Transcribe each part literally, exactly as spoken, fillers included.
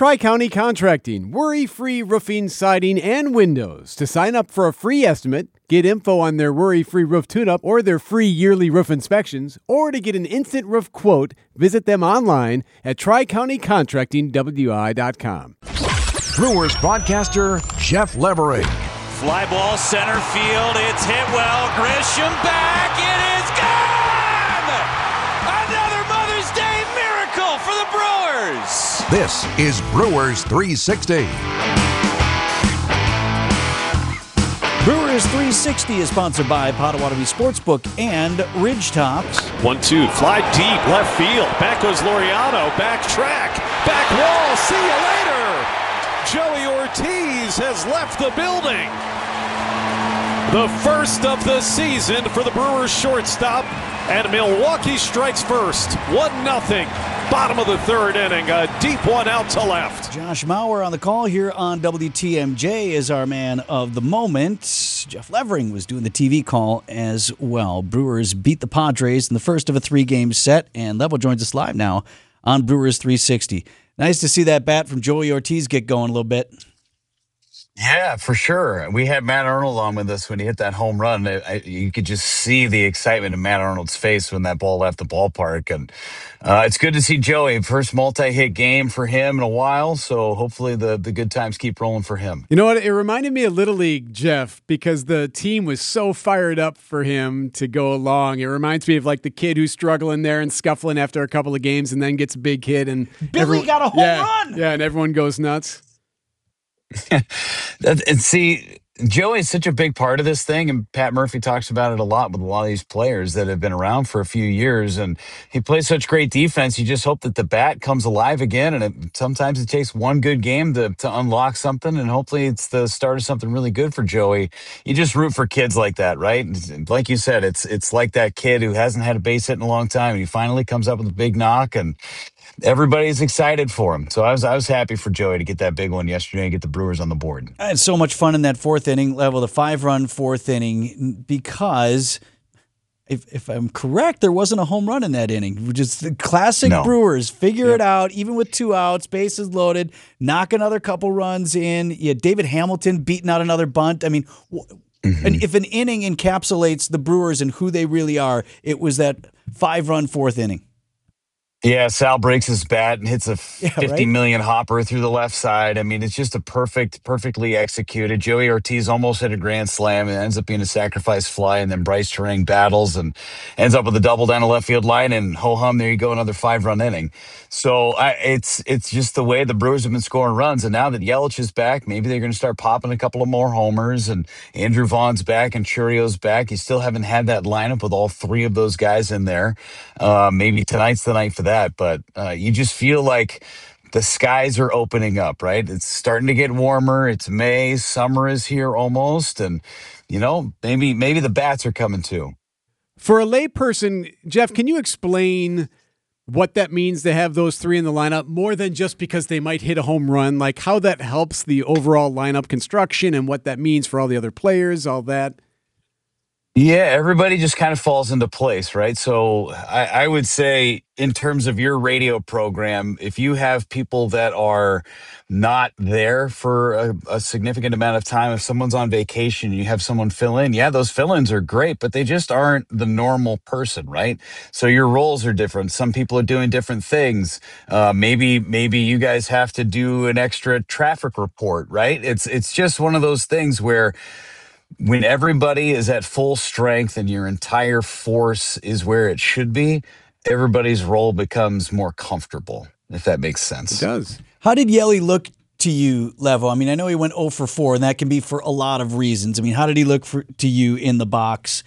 Tri-County Contracting, worry-free roofing, siding, and windows. To sign up for a free estimate, get info on their worry-free roof tune-up or their free yearly roof inspections, or to get an instant roof quote, visit them online at tri county contracting w i dot com. Brewers broadcaster Jeff Levering. Fly ball center field. It's hit well. Grisham back. It is gone! Another Mother's Day miracle for the Brewers. This is Brewers three sixty. Brewers three sixty is sponsored by Potawatomi Sportsbook and Ridgetops. one two, fly deep, left field. Back goes Laureano, back track, back wall. See you later. Joey Ortiz has left the building. The first of the season for the Brewers shortstop, and Milwaukee strikes first. one nothing. Bottom of the third inning, a deep one out to left. Josh Mauer on the call here on W T M J is our man of the moment. Jeff Levering was doing the T V call as well. Brewers beat the Padres in the first of a three-game set, and Level joins us live now on Brewers three sixty. Nice to see that bat from Joey Ortiz get going a little bit. Yeah, for sure. We had Matt Arnold on with us when he hit that home run. I, I, you could just see the excitement in Matt Arnold's face when that ball left the ballpark. And uh, it's good to see Joey. First multi-hit game for him in a while, so hopefully the, the good times keep rolling for him. You know what? It reminded me of Little League, Jeff, because the team was so fired up for him to go along. It reminds me of like the kid who's struggling there and scuffling after a couple of games and then gets a big hit. And Billy everyone, got a home yeah, run! Yeah, and everyone goes nuts. And see, Joey's such a big part of this thing, and Pat Murphy talks about it a lot with a lot of these players that have been around for a few years, and he plays such great defense. You just hope that the bat comes alive again, and it, sometimes it takes one good game to, to unlock something, and hopefully it's the start of something really good for Joey. You just root for kids like that, right? Like you said, it's it's like that kid who hasn't had a base hit in a long time, and he finally comes up with a big knock, and everybody's excited for him. So I was I was happy for Joey to get that big one yesterday and get the Brewers on the board. I had so much fun in that fourth inning, Level, the five-run fourth inning, because if if I'm correct, there wasn't a home run in that inning, which is the classic No. Brewers. Figure Yep. it out, even with two outs, bases loaded, knock another couple runs in. You had David Hamilton beating out another bunt. I mean, w- Mm-hmm. and if an inning encapsulates the Brewers and who they really are, it was that five-run fourth inning. Yeah, Sal breaks his bat and hits a Yeah, fifty right? million hopper through the left side. I mean, it's just a perfect, perfectly executed. Joey Ortiz almost hit a grand slam and ends up being a sacrifice fly. And then Bryce Terang battles and ends up with a double down the left field line. And ho hum, there you go, another five run inning. So I, it's it's just the way the Brewers have been scoring runs. And now that Yelich is back, maybe they're going to start popping a couple of more homers. And Andrew Vaughn's back and Churio's back. You still haven't had that lineup with all three of those guys in there. Uh, maybe tonight's the night for that. That, but uh, you just feel like the skies are opening up, right? It's starting to get warmer. It's May. Summer is here almost. And, you know, maybe maybe the bats are coming too. For a layperson, Jeff, can you explain what that means to have those three in the lineup more than just because they might hit a home run, like how that helps the overall lineup construction and what that means for all the other players, all that? Yeah, everybody just kind of falls into place, right? So I, I would say in terms of your radio program, if you have people that are not there for a, a significant amount of time, if someone's on vacation, you have someone fill in, yeah, those fill-ins are great, but they just aren't the normal person, right? So your roles are different. Some people are doing different things. Uh, maybe maybe you guys have to do an extra traffic report, right? It's It's just one of those things where when everybody is at full strength and your entire force is where it should be, everybody's role becomes more comfortable, if that makes sense. It does. How did Yelly look to you, Level? I mean, I know he went oh for four, and that can be for a lot of reasons. I mean, how did he look for, to you in the box?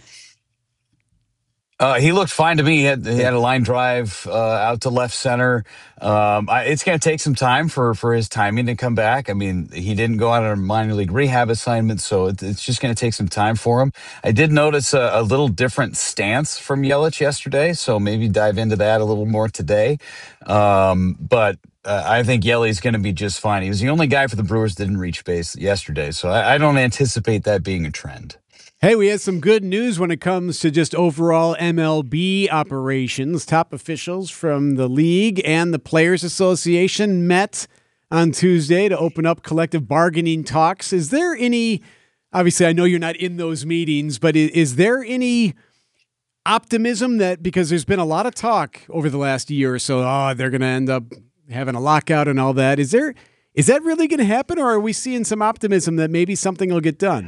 Uh, he looked fine to me. He had, he had a line drive uh, out to left center. Um, I, it's going to take some time for, for his timing to come back. I mean, he didn't go out on a minor league rehab assignment, so it, it's just going to take some time for him. I did notice a, a little different stance from Yelich yesterday, so maybe dive into that a little more today. Um, but uh, I think Yelich's going to be just fine. He was the only guy for the Brewers that didn't reach base yesterday, so I, I don't anticipate that being a trend. Hey, we had some good news when it comes to just overall M L B operations. Top officials from the league and the Players Association met on Tuesday to open up collective bargaining talks. Is there any, obviously I know you're not in those meetings, but is, is there any optimism that, because there's been a lot of talk over the last year or so, oh, they're going to end up having a lockout and all that. Is there, is that really going to happen, or are we seeing some optimism that maybe something will get done?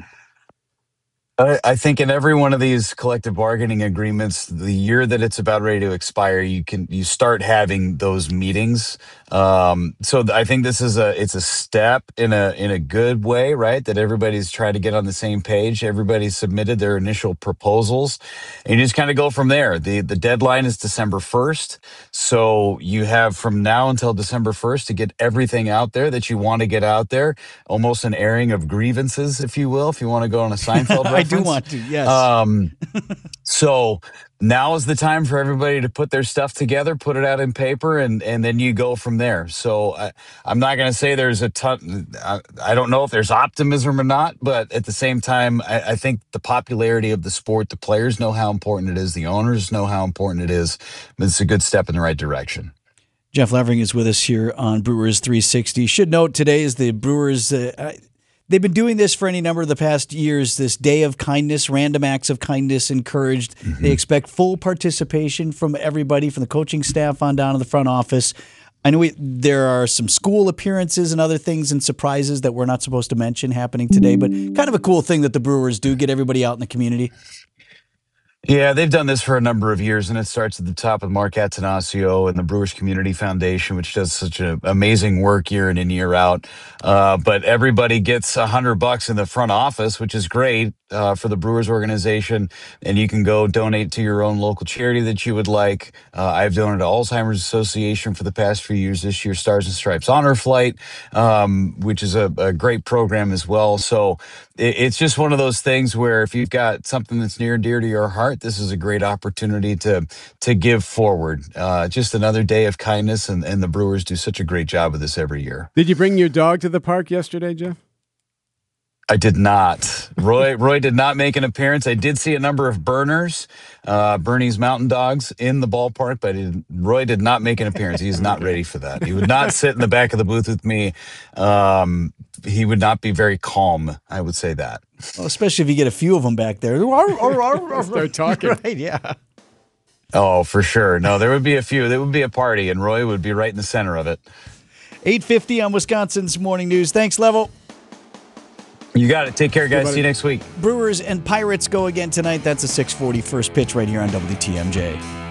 I I think in every one of these collective bargaining agreements, the year that it's about ready to expire, you can you start having those meetings. Um, so th- I think this is a it's a step in a in a good way, right? That everybody's trying to get on the same page. Everybody submitted their initial proposals, and you just kind of go from there. the The deadline is December first, so you have from now until December first to get everything out there that you want to get out there. Almost an airing of grievances, if you will, if you want to go on a Seinfeld reference. I do want to, yes. Um, so now is the time for everybody to put their stuff together, put it out in paper, and, and then you go from there. So I, I'm not going to say there's a ton. I, I don't know if there's optimism or not, but at the same time, I, I think the popularity of the sport, the players know how important it is. The owners know how important it is. It's a good step in the right direction. Jeff Levering is with us here on Brewers three sixty. Should note today is the Brewers. Uh, They've been doing this for any number of the past years, this day of kindness, random acts of kindness encouraged. Mm-hmm. They expect full participation from everybody, from the coaching staff on down to the front office. I know we, there are some school appearances and other things and surprises that we're not supposed to mention happening today, but kind of a cool thing that the Brewers do, get everybody out in the community. Yeah, they've done this for a number of years, and it starts at the top with Mark Attanasio and the Brewers Community Foundation, which does such a, amazing work year in and year out. Uh, but everybody gets a hundred bucks in the front office, which is great uh, for the Brewers organization, and you can go donate to your own local charity that you would like. Uh, I've donated to Alzheimer's Association for the past few years. This year, Stars and Stripes Honor Flight, um, which is a, a great program as well. So it, it's just one of those things where if you've got something that's near and dear to your heart, this is a great opportunity to to give forward. Uh, just another day of kindness, and, and the Brewers do such a great job of this every year. Did you bring your dog to the park yesterday, Jeff? I did not. Roy Roy did not make an appearance. I did see a number of Burners, uh, Bernie's Mountain Dogs, in the ballpark, but he, Roy did not make an appearance. He's not ready for that. He would not sit in the back of the booth with me. Um, he would not be very calm, I would say that. Well, especially if you get a few of them back there. Start talking. Right, yeah. Oh, for sure. No, there would be a few. There would be a party, and Roy would be right in the center of it. eight fifty on Wisconsin's Morning News. Thanks, Level. You got it. Take care, guys. See you next week. Brewers and Pirates go again tonight. That's a six forty first pitch right here on W T M J.